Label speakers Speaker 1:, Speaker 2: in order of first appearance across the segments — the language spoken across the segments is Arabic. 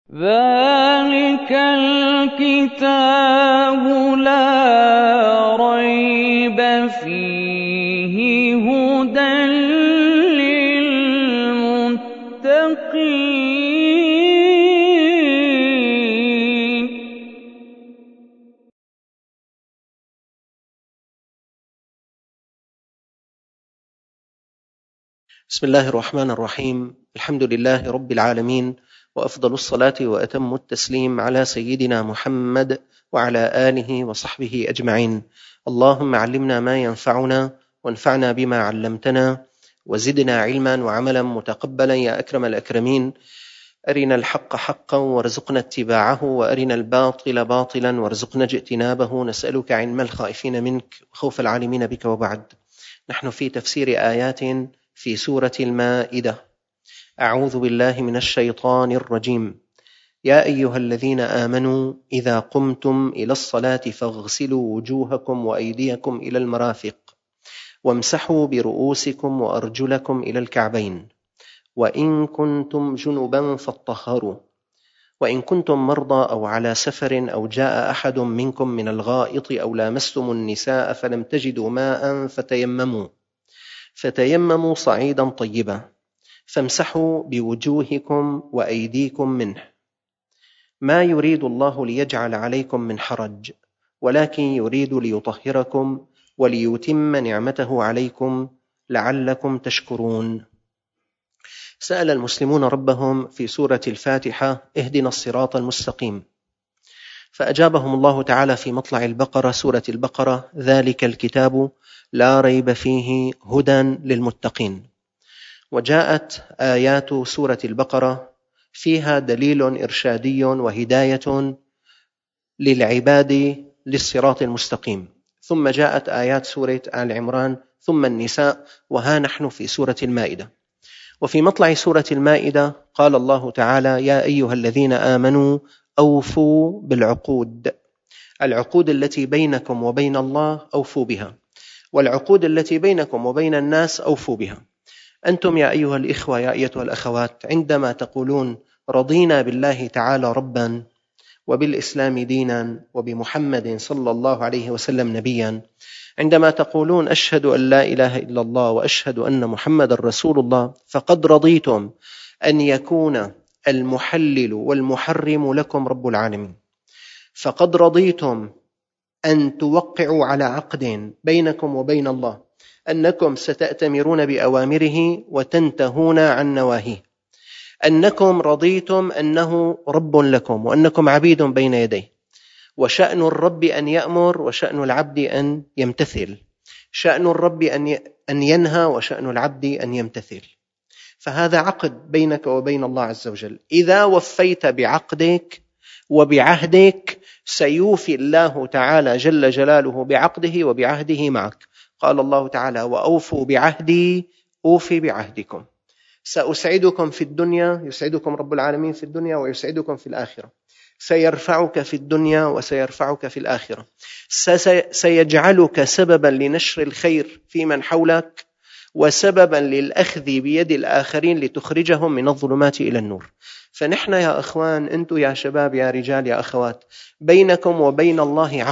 Speaker 1: ذَلِكَ الْكِتَابُ لَا رَيْبَ فِيهِ هُدًى لِّلْمُتَّقِينَ.
Speaker 2: بسم الله الرحمن الرحيم. الحمد لله رب العالمين، وأفضل الصلاة وأتم التسليم على سيدنا محمد وعلى آله وصحبه أجمعين. اللهم علمنا ما ينفعنا وانفعنا بما علمتنا وزدنا علما وعملا متقبلا يا أكرم الأكرمين. أرنا الحق حقا وارزقنا اتباعه، وأرنا الباطل باطلا وارزقنا اجتنابه. نسألك علم الخائفين منك وخوف العالمين بك. وبعد، نحن في تفسير آيات في سورة المائدة. أعوذ بالله من الشيطان الرجيم. يا أيها الذين آمنوا إذا قمتم إلى الصلاة فاغسلوا وجوهكم وأيديكم إلى المرافق وامسحوا برؤوسكم وأرجلكم إلى الكعبين، وإن كنتم جنبا فاطهروا، وإن كنتم مرضى أو على سفر أو جاء أحد منكم من الغائط أو لامستم النساء فلم تجدوا ماء فتيمموا صعيدا طيبا فامسحوا بوجوهكم وأيديكم منه، ما يريد الله ليجعل عليكم من حرج، ولكن يريد ليطهركم وليتم نعمته عليكم لعلكم تشكرون. سأل المسلمون ربهم في سورة الفاتحة: اهدنا الصراط المستقيم، فأجابهم الله تعالى في مطلع البقرة، سورة البقرة: ذلك الكتاب لا ريب فيه هدى للمتقين. وجاءت آيات سورة البقرة فيها دليل إرشادي وهداية للعباد للصراط المستقيم، ثم جاءت آيات سورة آل عمران، ثم النساء، وها نحن في سورة المائدة. وفي مطلع سورة المائدة قال الله تعالى: يا أيها الذين آمنوا أوفوا بالعقود. العقود التي بينكم وبين الله أوفوا بها، والعقود التي بينكم وبين الناس أوفوا بها. أنتم يا أيها الإخوة، يا أيتها الأخوات، عندما تقولون رضينا بالله تعالى ربا وبالإسلام دينا وبمحمد صلى الله عليه وسلم نبيا، عندما تقولون أشهد أن لا إله إلا الله وأشهد أن محمد رسول الله، فقد رضيتم أن يكون المحلل والمحرم لكم رب العالمين، فقد رضيتم أن توقعوا على عقد بينكم وبين الله، أنكم ستأتمرون بأوامره وتنتهون عن نواهيه، أنكم رضيتم أنه رب لكم وأنكم عبيد بين يديه، وشأن الرب أن يأمر وشأن العبد أن يمتثل، شأن الرب أن ينهى وشأن العبد أن يمتثل. فهذا عقد بينك وبين الله عز وجل. إذا وفيت بعقدك وبعهدك سيوفي الله تعالى جل جلاله بعقده وبعهده معك. قال الله تعالى: وأوفوا بعهدي أوفي بعهدكم. سأسعدكم في الدنيا، يسعدكم رب العالمين في الدنيا ويسعدكم في الآخرة. سيرفعك في الدنيا وسيرفعك في الآخرة. سيجعلك سببا لنشر الخير في من حولك، وسببا للأخذ بيد الآخرين لتخرجهم من الظلمات إلى النور. فنحن يا أخوان، أنتم يا شباب، يا رجال، يا أخوات، بينكم وبين الله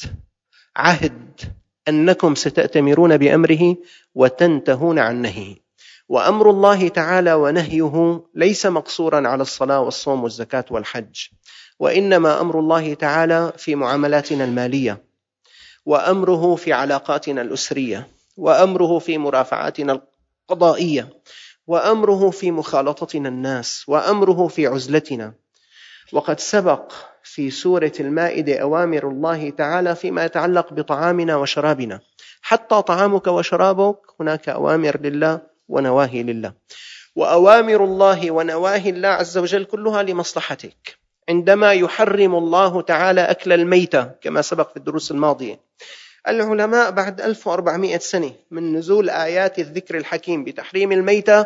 Speaker 2: عهد أنكم ستأتمرون بأمره وتنتهون عن نهيه. وأمر الله تعالى ونهيه ليس مقصورا على الصلاة والصوم والزكاة والحج، وإنما أمر الله تعالى في معاملاتنا المالية، وأمره في علاقاتنا الأسرية، وأمره في مرافعاتنا القضائية، وأمره في مخالطتنا الناس، وأمره في عزلتنا. وقد سبق في سورة المائدة أوامر الله تعالى فيما يتعلق بطعامنا وشرابنا. حتى طعامك وشرابك هناك أوامر لله ونواهي لله، وأوامر الله ونواهي الله عز وجل كلها لمصلحتك. عندما يحرم الله تعالى أكل الميتة كما سبق في الدروس الماضية، العلماء بعد 1400 سنة من نزول آيات الذكر الحكيم بتحريم الميتة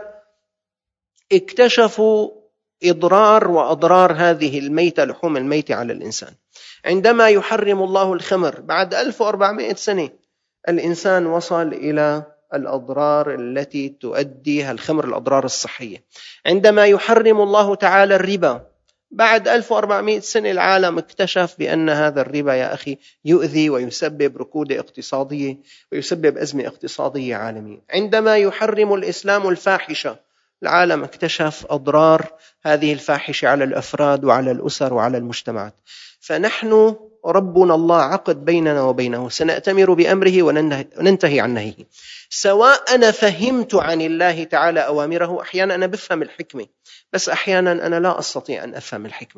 Speaker 2: اكتشفوا إضرار وأضرار هذه الميتة، لحوم الميتة، على الإنسان. عندما يحرم الله الخمر بعد 1400 سنة، الإنسان وصل إلى الأضرار التي تؤديها الخمر، الأضرار الصحية. عندما يحرم الله تعالى الربا بعد 1400 سنة العالم اكتشف بأن هذا الربا يا أخي يؤذي ويسبب ركود اقتصادية ويسبب أزمة اقتصادية عالمية. عندما يحرم الإسلام الفاحشة، العالم اكتشف أضرار هذه الفاحشة على الأفراد وعلى الأسر وعلى المجتمعات. فنحن ربنا الله عقد بيننا وبينه، سنأتمر بأمره وننتهي عن نهيه. سواء أنا فهمت عن الله تعالى أوامره، أحيانا أنا بفهم الحكمة، بس أحيانا أنا لا أستطيع أن أفهم الحكمة.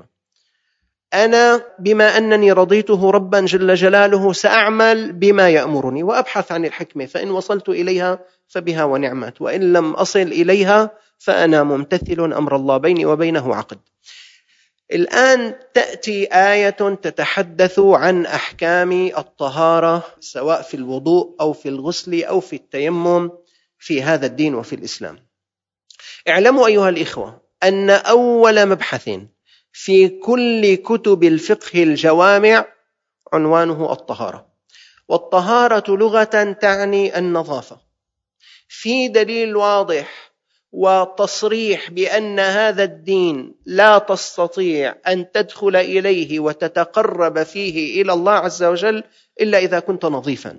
Speaker 2: أنا بما أنني رضيته ربا جل جلاله سأعمل بما يأمرني وأبحث عن الحكمة، فإن وصلت إليها فبها ونعمت، وإن لم أصل إليها فأنا ممتثل أمر الله، بيني وبينه عقد. الآن تأتي آية تتحدث عن أحكام الطهارة، سواء في الوضوء أو في الغسل أو في التيمم في هذا الدين وفي الإسلام. اعلموا أيها الإخوة أن أول مبحث في كل كتب الفقه الجوامع عنوانه الطهارة، والطهارة لغة تعني النظافة. في دليل واضح وتصريح بأن هذا الدين لا تستطيع أن تدخل إليه وتتقرب فيه إلى الله عز وجل إلا إذا كنت نظيفا.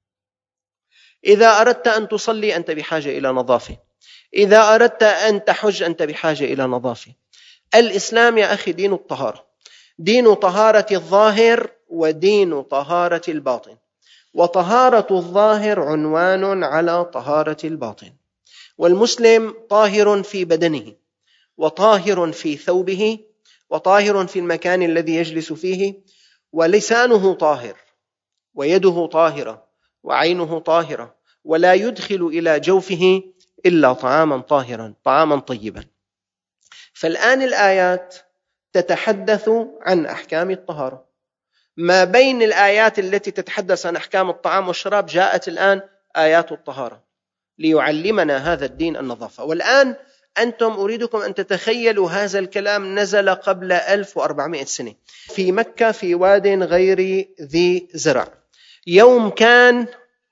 Speaker 2: إذا أردت أن تصلي أنت بحاجة إلى نظافة، إذا أردت أن تحج أنت بحاجة إلى نظافة. الإسلام يا أخي دين الطهارة، دين طهارة الظاهر ودين طهارة الباطن، وطهارة الظاهر عنوان على طهارة الباطن. والمسلم طاهر في بدنه، وطاهر في ثوبه، وطاهر في المكان الذي يجلس فيه، ولسانه طاهر، ويده طاهرة، وعينه طاهرة، ولا يدخل إلى جوفه إلا طعاما طاهرا، طعاما طيبا. فالآن الآيات تتحدث عن أحكام الطهارة. ما بين الآيات التي تتحدث عن أحكام الطعام والشراب جاءت الآن آيات الطهارة ليعلمنا هذا الدين النظافة. والآن أنتم أريدكم أن تتخيلوا هذا الكلام نزل قبل 1400 سنة في مكة في واد غير ذي زرع. يوم كان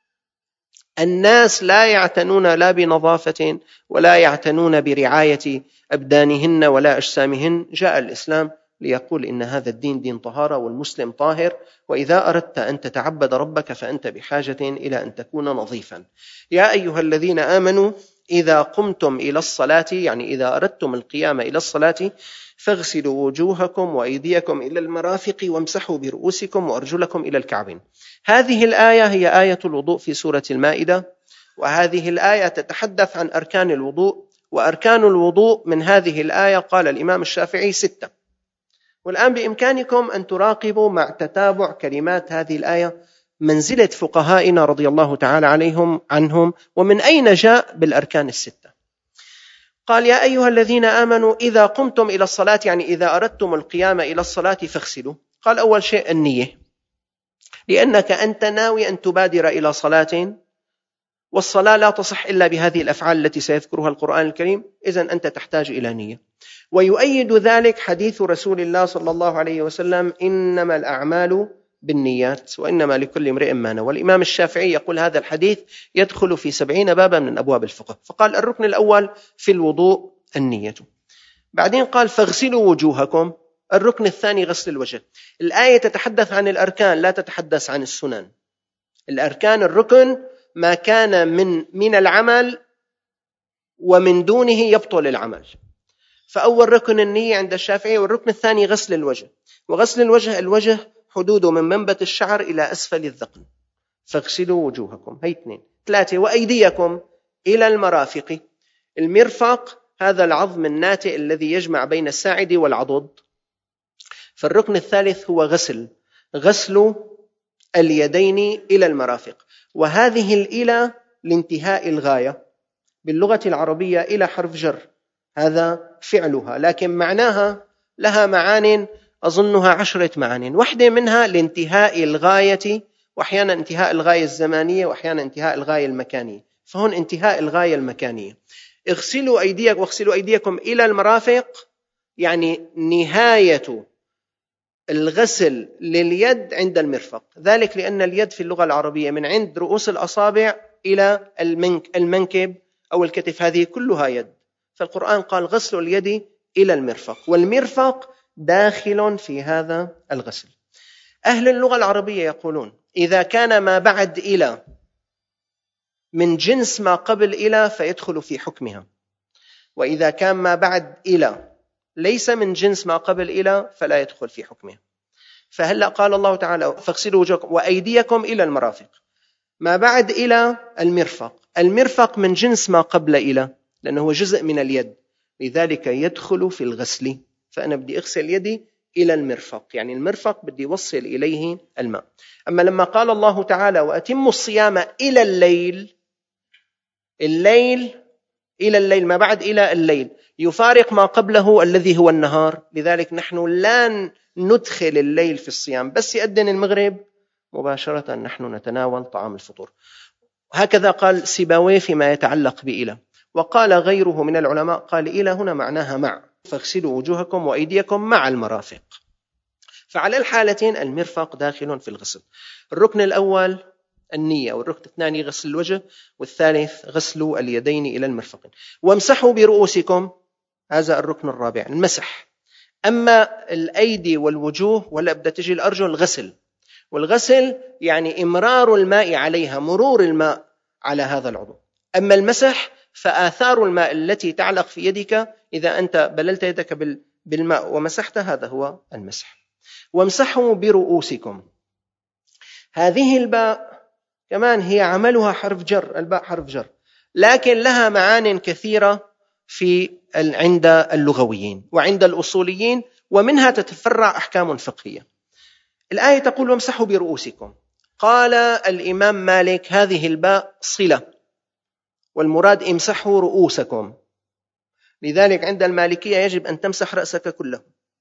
Speaker 2: الناس لا يعتنون لا بنظافة ولا يعتنون برعاية أبدانهن ولا أجسامهن، جاء الإسلام ليقول إن هذا الدين دين طهارة والمسلم طاهر، وإذا أردت أن تتعبد ربك فأنت بحاجة إلى أن تكون نظيفا. يا أيها الذين آمنوا إذا قمتم إلى الصلاة، يعني إذا أردتم القيام إلى الصلاة، فاغسلوا وجوهكم وأيديكم إلى المرافق وامسحوا برؤوسكم وأرجلكم إلى الكعبين. هذه الآية هي آية الوضوء في سورة المائدة، وهذه الآية تتحدث عن أركان الوضوء، وأركان الوضوء من هذه الآية قال الإمام الشافعي 6. والآن بإمكانكم أن تراقبوا مع تتابع كلمات هذه الآية منزلة فقهائنا رضي الله تعالى عنهم ومن أين جاء بالأركان 6. قال يا أيها الذين آمنوا إذا قمتم إلى الصلاة، يعني إذا أردتم القيام إلى الصلاة فاغسلوا. قال أول شيء النية، لأنك أنت ناوي أن تبادر إلى صلاة، والصلاة لا تصح إلا بهذه الأفعال التي سيذكرها القرآن الكريم، إذن أنت تحتاج إلى نية. ويؤيد ذلك حديث رسول الله صلى الله عليه وسلم إنما الأعمال بالنيات وإنما لكل امرئ ما نوى. والإمام الشافعي يقول هذا الحديث يدخل في 70 بابا من أبواب الفقه. فقال الركن الأول في الوضوء النية. بعدين قال فاغسلوا وجوهكم، الركن الثاني غسل الوجه. الآية تتحدث عن الأركان لا تتحدث عن السنن. الأركان الركن ما كان من العمل ومن دونه يبطل العمل. فأول ركن النية عند الشافعي، والركن الثاني غسل الوجه. وغسل الوجه حدوده من منبت الشعر إلى أسفل الذقن. فاغسلوا وجوهكم، هي 2. 3 وأيديكم إلى المرافق. المرفق هذا العظم الناتئ الذي يجمع بين الساعد والعضد. فالركن الثالث هو غسل اليدين إلى المرافق. وهذه الإلى لانتهاء الغاية، باللغة العربية إلى حرف جر، هذا فعلها، لكن معناها لها معان أظنها 10 معان. واحدة منها لانتهاء الغاية، وأحيانا انتهاء الغاية الزمانية، وأحيانا انتهاء الغاية المكانية. فهون انتهاء الغاية المكانية. اغسلوا أيديكم واغسلوا أيديكم إلى المرافق، يعني نهاية الغسل لليد عند المرفق. ذلك لأن اليد في اللغة العربية من عند رؤوس الأصابع إلى المنكب أو الكتف، هذه كلها يد. فالقرآن قال غسل اليد إلى المرفق. والمرفق داخل في هذا الغسل. أهل اللغة العربية يقولون إذا كان ما بعد إلى من جنس ما قبل إلى فيدخل في حكمها، وإذا كان ما بعد إلى ليس من جنس ما قبل إلى فلا يدخل في حكمها. فهلأ قال الله تعالى فاغسلوا وجوهكم وأيديكم إلى المرافق، ما بعد إلى المرفق، المرفق من جنس ما قبل إلى لأنه هو جزء من اليد، لذلك يدخل في الغسل. فأنا بدي أغسل يدي إلى المرفق، يعني المرفق بدي وصل إليه الماء. أما لما قال الله تعالى وأتموا الصيام إلى الليل، الليل إلى الليل، ما بعد إلى الليل يفارق ما قبله الذي هو النهار، لذلك نحن لا ندخل الليل في الصيام، بس يأذن المغرب مباشرة نحن نتناول طعام الفطور. هكذا قال سيبويه فيما يتعلق بإلى. وقال غيره من العلماء قال إلى هنا معناها مع، فاغسلوا وجوهكم وأيديكم مع المرافق. فعلى الحالتين المرفق داخل في الغسل. الركن الأول النية، والركن الثاني غسل الوجه، والثالث غسل اليدين إلى المرفقين. وامسحوا برؤوسكم، هذا الركن الرابع المسح. أما الأيدي والوجوه ولا بدها تجي الأرجل الغسل، والغسل يعني إمرار الماء عليها، مرور الماء على هذا العضو. أما المسح فآثار الماء التي تعلق في يدك إذا أنت بللت يدك بالماء ومسحت، هذا هو المسح. وامسحوا برؤوسكم، هذه الباء كمان هي عملها حرف جر، الباء حرف جر، لكن لها معان كثيرة عند اللغويين وعند الأصوليين، ومنها تتفرع أحكام فقهية. الآية تقول وامسحوا برؤوسكم، قال الإمام مالك هذه الباء صلة، والمراد امسحوا رؤوسكم، لذلك عند المالكية يجب أن تمسح رأسك كله.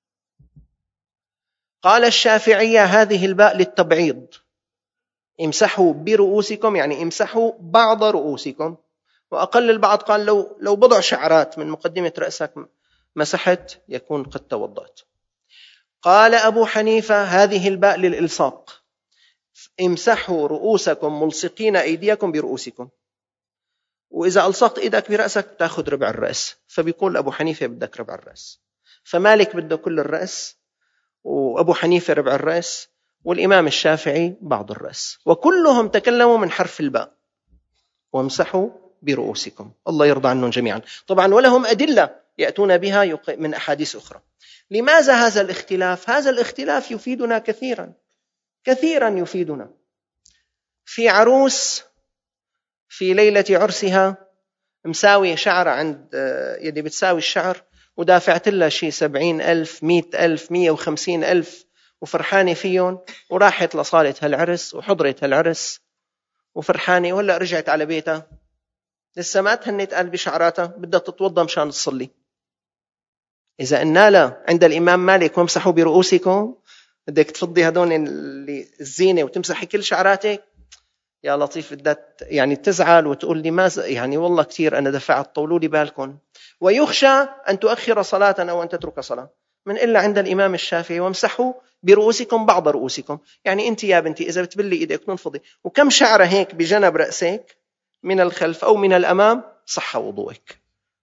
Speaker 2: قال الشافعية هذه الباء للتبعيض، امسحوا برؤوسكم يعني امسحوا بعض رؤوسكم، وأقل البعض قال لو بضع شعرات من مقدمة رأسك مسحت يكون قد توضأت. قال أبو حنيفة هذه الباء للإلصاق، امسحوا رؤوسكم ملصقين أيديكم برؤوسكم، وإذا ألصقت إيدك برأسك تأخذ ربع الرأس، فبيقول أبو حنيفة بدك ربع الرأس، فمالك بده كل الرأس، وأبو حنيفة ربع الرأس، والإمام الشافعي بعض الرأس، وكلهم تكلموا من حرف الباء وامسحوا برؤوسكم. الله يرضى عنهم جميعا طبعا، ولهم أدلة يأتون بها من أحاديث أخرى. لماذا هذا الاختلاف؟ هذا الاختلاف يفيدنا كثيرا كثيرا، يفيدنا في عروس في ليلة عرسها مساوي شعر عند يدي بتساوي الشعر، ودافعت لها شيء 70,000 100,000 150,000 وفرحانة فيهم، وراحت لصالة هالعرس وحضرت هالعرس وفرحانة، وهلا رجعت على بيتها لسه ما تهنت قلبي شعراتها، بدها تتوضى مشان تصلي. إذا قلنا لا عند الإمام مالك وامسحوا برؤوسكم، بدك تفضي هدول الزينة وتمسحي كل شعراتك، يا لطيف بدها يعني تزعل وتقول لي ماذا يعني والله كثير أنا دفعت، طولوا لي بالكم، ويخشى أن تؤخر صلاة أو أن تترك صلاة. من إلا عند الإمام الشافعي وامسحوا برؤوسكم بعض رؤوسكم، يعني أنت يا بنتي إذا بتبلي إيدك تنفضي وكم شعرة هيك بجنب رأسك من الخلف أو من الأمام صح وضوءك.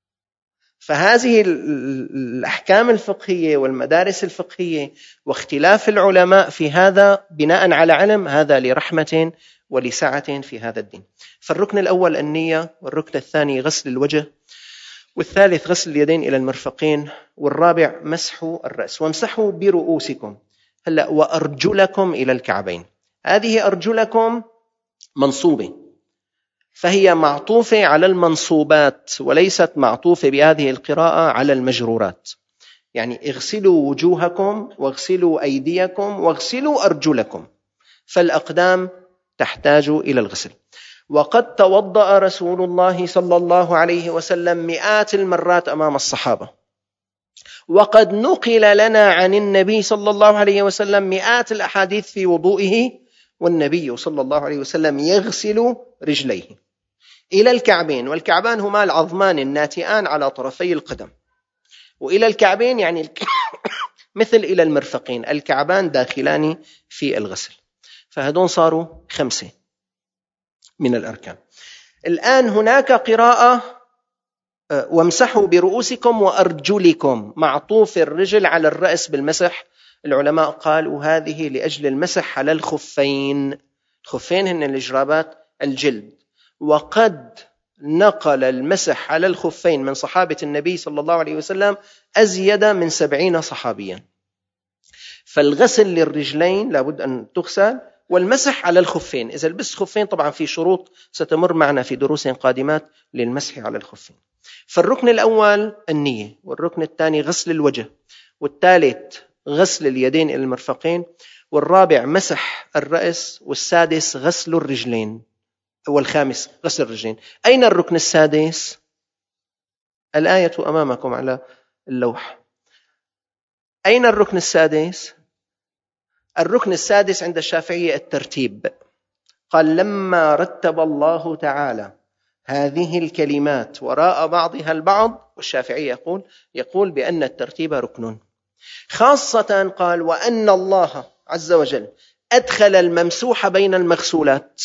Speaker 2: فهذه الأحكام الفقهية والمدارس الفقهية واختلاف العلماء في هذا بناء على علم، هذا لرحمة ولسعة في هذا الدين. فالركن الأول النية، والركن الثاني غسل الوجه، والثالث غسل اليدين إلى المرفقين، والرابع مسح الرأس. وامسحوا برؤوسكم. هلأ وأرجلكم إلى الكعبين، هذه أرجلكم منصوبة، فهي معطوفة على المنصوبات وليست معطوفة بهذه القراءة على المجرورات، يعني اغسلوا وجوهكم واغسلوا أيديكم واغسلوا أرجلكم، فالأقدام تحتاج إلى الغسل. وقد توضأ رسول الله صلى الله عليه وسلم مئات المرات أمام الصحابة، وقد نقل لنا عن النبي صلى الله عليه وسلم مئات الأحاديث في وضوئه، والنبي صلى الله عليه وسلم يغسل رجليه إلى الكعبين، والكعبان هما العظمان الناتئان على طرفي القدم، وإلى الكعبين يعني مثل إلى المرفقين، الكعبان داخلان في الغسل. فهدون صاروا 5 من الأركان. الآن هناك قراءة وامسحوا برؤوسكم وأرجلكم، معطوف الرجل على الرأس بالمسح. العلماء قالوا هذه لأجل المسح على الخفين. الخفين هن الجرابات الجلد، وقد نقل المسح على الخفين من صحابة النبي صلى الله عليه وسلم أزيد من 70 صحابيا. فالغسل للرجلين لابد أن تغسل، والمسح على الخفين. إذا لبست خفين طبعا في شروط ستمر معنا في دروس قادمات للمسح على الخفين. فالركن الأول النية، والركن الثاني غسل الوجه، والثالث غسل اليدين إلى المرفقين، والرابع مسح الرأس، والسادس غسل الرجلين، والخامس غسل الرجلين. أين الركن السادس؟ الآية أمامكم على اللوح. أين الركن السادس؟ الركن السادس عند الشافعية الترتيب. قال لما رتب الله تعالى هذه الكلمات وراء بعضها البعض، والشافعي يقول بأن الترتيب ركن. خاصة قال وأن الله عز وجل أدخل الممسوح بين المغسولات.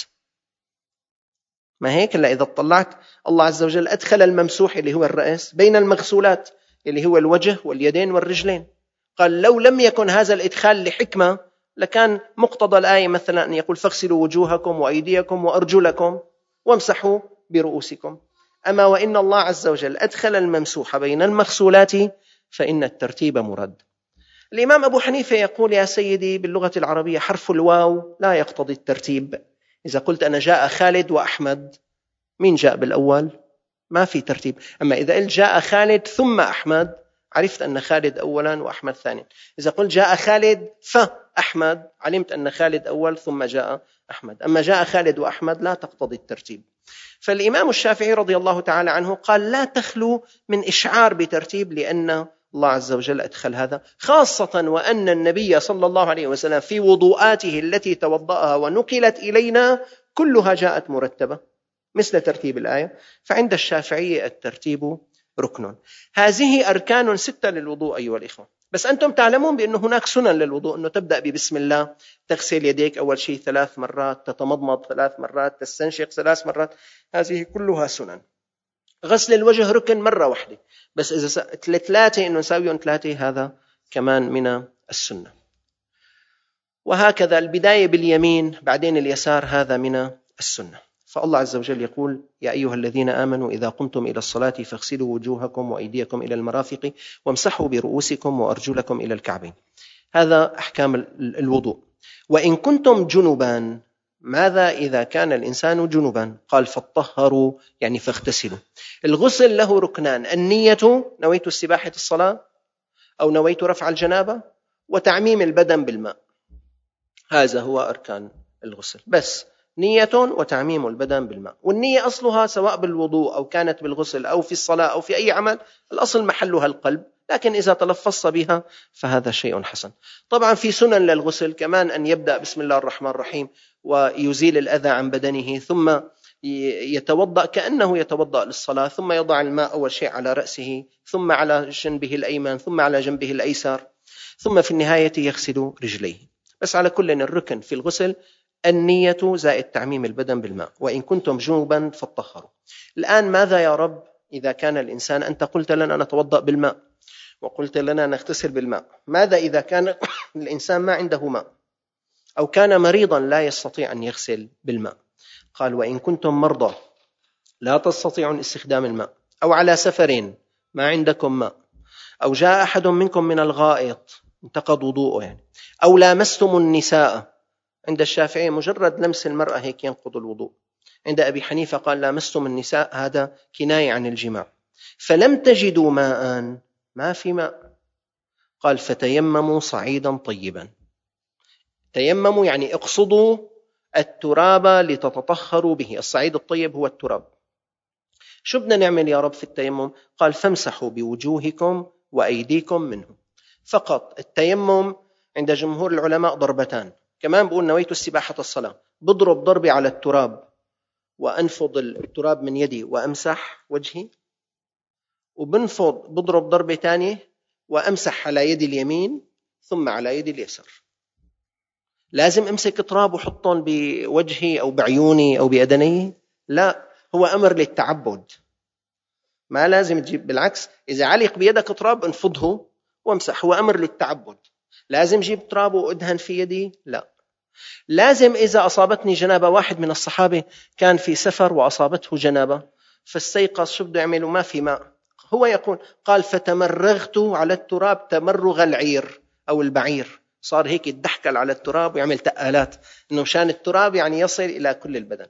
Speaker 2: ما هيك؟ إلا إذا اطلعت الله عز وجل أدخل الممسوح اللي هو الرأس بين المغسولات اللي هو الوجه واليدين والرجلين. قال لو لم يكن هذا الإدخال لحكمة لكان مقتضى الآية مثلا أن يقول فاغسلوا وجوهكم وأيديكم وأرجلكم وامسحوا برؤوسكم. أما وإن الله عز وجل أدخل الممسوح بين المغسولات فإن الترتيب مراد. الإمام أبو حنيفة يقول يا سيدي باللغة العربية حرف الواو لا يقتضي الترتيب. إذا قلت أنا جاء خالد وأحمد، مين جاء بالأول؟ ما في ترتيب. أما إذا قلت جاء خالد ثم أحمد، عرفت أن خالد أولا وأحمد ثانيا. إذا قلت جاء خالد فأحمد، علمت أن خالد أول ثم جاء أحمد. أما جاء خالد وأحمد لا تقتضي الترتيب. فالإمام الشافعي رضي الله تعالى عنه قال لا تخلو من إشعار بترتيب، لأن الله عز وجل أدخل هذا، خاصة وأن النبي صلى الله عليه وسلم في وضوءاته التي توضأها ونقلت إلينا كلها جاءت مرتبة مثل ترتيب الآية. فعند الشافعية الترتيب ركن. هذه أركان 6 للوضوء أيها الإخوة. بس أنتم تعلمون بأن هناك سنن للوضوء، أنه تبدأ ببسم الله، تغسل يديك أول شيء 3 مرات، تتمضمض 3 مرات، تستنشق 3 مرات. هذه كلها سنن. غسل الوجه ركن مرة واحدة، بس إذا 3 إنه نساويهم 3 هذا كمان من السنة. وهكذا البداية باليمين بعدين اليسار هذا من السنة. فالله عز وجل يقول يا أيها الذين آمنوا إذا قمتم إلى الصلاة فاغسلوا وجوهكم وأيديكم إلى المرافق وامسحوا برؤوسكم وأرجلكم إلى الكعبين. هذا أحكام الوضوء. وإن كنتم جنبا، ماذا إذا كان الإنسان جنبا؟ قال فاطهروا، يعني فاغتسلوا. الغسل له ركنان: النية، نويت السباحة الصلاة أو نويت رفع الجنابة، وتعميم البدن بالماء. هذا هو أركان الغسل، بس نية وتعميم البدن بالماء. والنية أصلها سواء بالوضوء أو كانت بالغسل أو في الصلاة أو في أي عمل، الأصل محلها القلب، لكن إذا تلفظت بها فهذا شيء حسن. طبعا في سنن للغسل كمان، أن يبدأ بسم الله الرحمن الرحيم ويزيل الأذى عن بدنه، ثم يتوضأ كأنه يتوضأ للصلاة، ثم يضع الماء أول شيء على رأسه، ثم على جنبه الأيمن، ثم على جنبه الأيسر، ثم في النهاية يغسل رجليه. بس على كل الركن في الغسل النية زائد تعميم البدن بالماء. وإن كنتم جنبا فاطهروا. الآن ماذا يا رب إذا كان الإنسان، أنت قلت لنا نتوضأ بالماء وقلت لنا نغتسل بالماء، ماذا إذا كان الإنسان ما عنده ماء أو كان مريضا لا يستطيع أن يغسل بالماء؟ قال وإن كنتم مرضى لا تستطيعون استخدام الماء، أو على سفر ما عندكم ماء، أو جاء أحد منكم من الغائط انتقض وضوءه يعني، أو لامستم النساء. عند الشافعي مجرد لمس المرأة هيك ينقض الوضوء. عند أبي حنيفة قال لامستم النساء هذا كناية عن الجماع. فلم تجدوا ماء، ما في ماء، قال فتيمموا صعيدا طيبا. تيمموا يعني اقصدوا التراب لتتطهروا به. الصعيد الطيب هو التراب. شو بدنا نعمل يا رب في التيمم؟ قال فامسحوا بوجوهكم وأيديكم منه. فقط التيمم عند جمهور العلماء ضربتان. كمان بقول نويت السباحة الصلاة، بضرب ضربي على التراب وأنفض التراب من يدي وأمسح وجهي، وبنفض بضرب ضربة تانية وأمسح على يدي اليمين ثم على يدي اليسار. لازم أمسك تراب وحطهم بوجهي أو بعيوني أو بأذني؟ لا، هو أمر للتعبد. ما لازم تجيب، بالعكس إذا علق بيدك تراب انفضه وامسح، هو أمر للتعبد. لازم جيب تراب وأدهن في يدي؟ لا. لازم إذا أصابتني جنابة، واحد من الصحابة كان في سفر وأصابته جنابة فاستيقظ، شو بده يعمل وما في ماء، هو يقول قال فتمرغت على التراب تمرغ العير أو البعير، صار هيك يتدحكل على التراب ويعمل تقالات، إنه مشان التراب يعني يصل إلى كل البدن.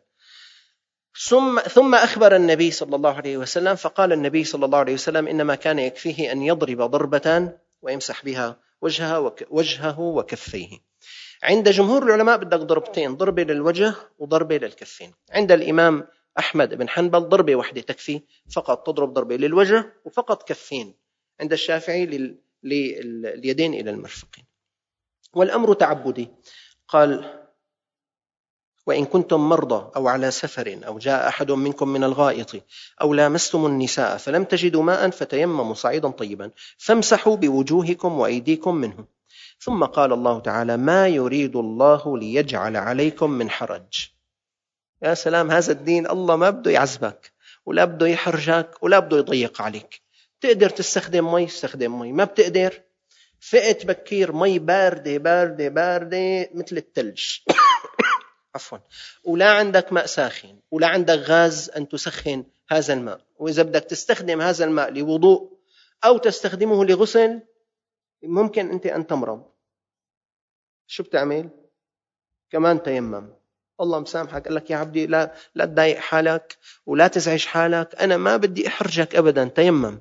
Speaker 2: ثم أخبر النبي صلى الله عليه وسلم، فقال النبي صلى الله عليه وسلم إنما كان يكفيه أن يضرب ضربة ويمسح بها وجهه وكفيه. عند جمهور العلماء بدك ضربتين، ضربة للوجه وضربة للكفين. عند الإمام أحمد بن حنبل ضربة واحدة تكفي، فقط تضرب ضربة للوجه وفقط كفين. عند الشافعي لليدين إلى المرفقين. والأمر تعبدي. قال وإن كنتم مرضى أو على سفر أو جاء أحد منكم من الغائط أو لامستم النساء فلم تجدوا ماء فتيمموا صعيدا طيبا فامسحوا بوجوهكم وأيديكم منه. ثم قال الله تعالى ما يريد الله ليجعل عليكم من حرج. يا سلام، هذا الدين الله ما بده يعذبك ولا بده يحرجك ولا بده يضيق عليك. تقدر تستخدم مي استخدم مي، ما بتقدر فقت بكير مي باردة باردة باردة مثل الثلج عفوا، ولا عندك ماء ساخن ولا عندك غاز أن تسخن هذا الماء، وإذا بدك تستخدم هذا الماء لوضوء أو تستخدمه لغسل ممكن أنت أن تمرض، شو بتعمل؟ كمان تيمم. الله مسامحك، قال لك يا عبدي لا تضايق حالك ولا تزعج حالك، أنا ما بدي أحرجك أبدا، تيمم.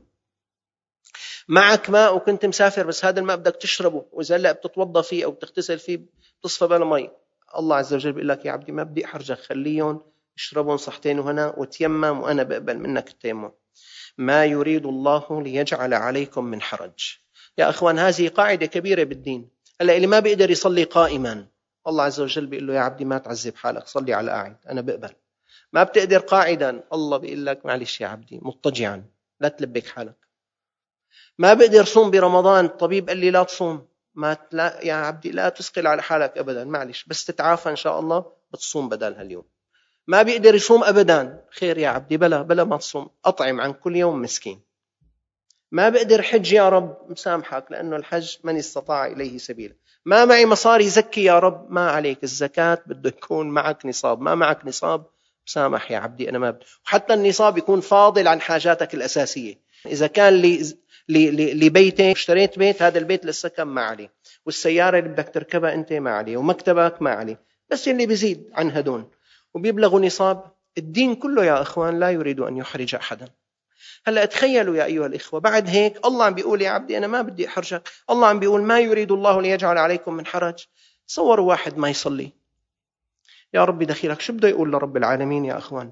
Speaker 2: معك ماء وكنت مسافر بس هذا الماء بدك تشربه، وإذا لا بتتوضى فيه أو بتغتسل فيه بتصفى بلا مي، الله عز وجل بيقول لك يا عبدي ما بدي أحرجك، خليهم اشربهم صحتين وهنا وتيمم وأنا بقبل منك التيمم. ما يريد الله ليجعل عليكم من حرج. يا أخوان هذه قاعدة كبيرة بالدين. هلا اللي ما بيقدر يصلي قائما الله عز وجل بيقول له يا عبدي ما تعذب حالك، صلي على قاعد أنا بقبل. ما بتقدر قاعدا الله بيقول لك معلش يا عبدي مضطجعا لا تلبك حالك. ما بقدر صوم برمضان، الطبيب قال لي لا تصوم، لا يا عبدي لا تثقل على حالك أبدا، معلش بس تتعافى إن شاء الله بتصوم بدل هاليوم. ما بيقدر يصوم أبدا، خير يا عبدي بلا ما تصوم، أطعم عن كل يوم مسكين. ما بقدر حج يا رب، مسامحك لأنه الحج من استطاع إليه سبيلا. ما معي مصاري زكي يا رب، ما عليك، الزكاة بده يكون معك نصاب، ما معك نصاب مسامح يا عبدي أنا ما بدي. وحتى النصاب يكون فاضل عن حاجاتك الأساسية. إذا كان لبيتك اشتريت بيت، هذا البيت للسكن ما عليه، والسيارة اللي بدك تركبها أنت ما عليه، ومكتبك ما عليه، بس اللي بيزيد عن هدون وبيبلغوا نصاب. الدين كله يا أخوان لا يريد أن يحرج أحدا. هلأ تخيلوا يا أيها الإخوة، بعد هيك الله عم بيقول يا عبدي أنا ما بدي أحرجك، الله عم بيقول ما يريد الله ليجعل عليكم من حرج. تصوروا واحد ما يصلي، يا رب دخيلك شو بده يقول لرب العالمين؟ يا أخوان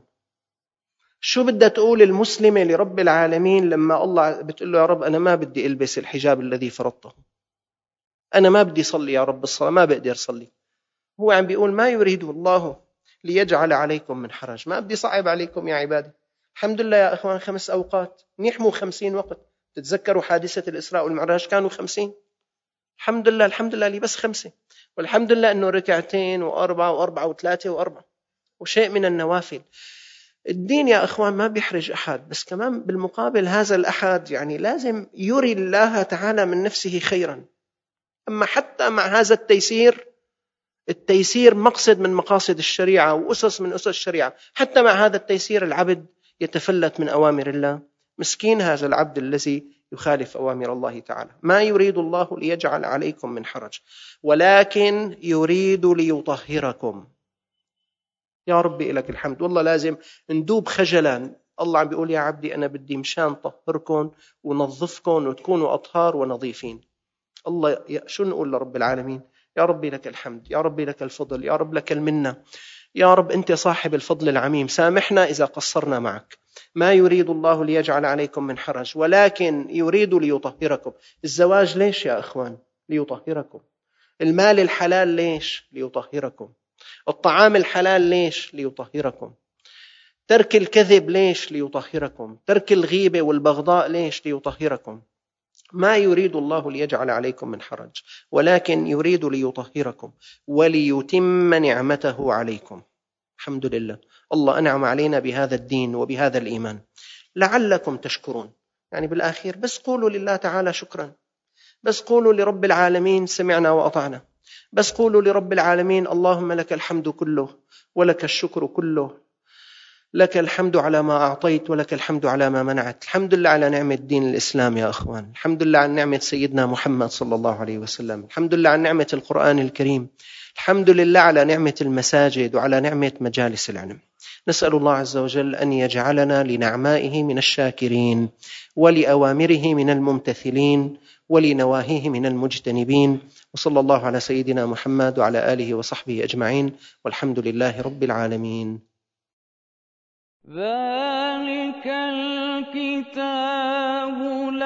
Speaker 2: شو بدها تقول المسلمة لرب العالمين لما الله بتقول له يا رب أنا ما بدي ألبس الحجاب الذي فرضته، أنا ما بدي صلي يا رب الصلاة ما بقدر صلي. هو عم بيقول ما يريد الله ليجعل عليكم من حرج، ما بدي صعب عليكم يا عبادي. الحمد لله يا أخوان 5 أوقات، نحموا 50 وقت. تتذكروا حادثة الإسراء والمعراج كانوا 50، الحمد لله لي بس 5، والحمد لله أنه 2 و4 و4 و3 و4 وشيء من النوافل. الدين يا أخوان ما بيحرج أحد، بس كمان بالمقابل هذا الأحد يعني لازم يري الله تعالى من نفسه خيرا. أما حتى مع هذا التيسير مقصد من مقاصد الشريعة وأسس من أسس الشريعة، حتى مع هذا التيسير العبد يتفلت من أوامر الله. مسكين هذا العبد الذي يخالف أوامر الله تعالى. ما يريد الله ليجعل عليكم من حرج ولكن يريد ليطهركم. يا ربي لك الحمد، والله لازم ندوب خجلا. الله عم بيقول يا عبدي أنا بدي مشان طهركم ونظفكم وتكونوا أطهار ونظيفين. الله شو نقول لرب العالمين؟ يا ربي لك الحمد، يا ربي لك الفضل، يا رب لك المنة، يا رب أنت صاحب الفضل العميم، سامحنا إذا قصرنا معك. ما يريد الله ليجعل عليكم من حرج ولكن يريد ليطهركم. الزواج ليش يا أخوان؟ ليطهركم. المال الحلال ليش؟ ليطهركم. الطعام الحلال ليش؟ ليطهركم. ترك الكذب ليش؟ ليطهركم. ترك الغيبة والبغضاء ليش؟ ليطهركم. ما يريد الله ليجعل عليكم من حرج ولكن يريد ليطهركم وليتم نعمته عليكم. الحمد لله الله أنعم علينا بهذا الدين وبهذا الإيمان. لعلكم تشكرون. يعني بالآخير بس قولوا لله تعالى شكرا، بس قولوا لرب العالمين سمعنا وأطعنا، بس قولوا لرب العالمين اللهم لك الحمد كله ولك الشكر كله، لك الحمد على ما أعطيت ولك الحمد على ما منعت. الحمد لله على نعمة دين الإسلام يا أخوان، الحمد لله على نعمة سيدنا محمد صلى الله عليه وسلم، الحمد لله على نعمة القرآن الكريم، الحمد لله على نعمة المساجد وعلى نعمة مجالس العلم. نسأل الله عز وجل أن يجعلنا لنعمائه من الشاكرين، ولأوامره من الممتثلين، ولنواهيه من المجتنبين. وصلى الله على سيدنا محمد وعلى آله وصحبه أجمعين، والحمد لله رب العالمين.
Speaker 1: ذلك الكتاب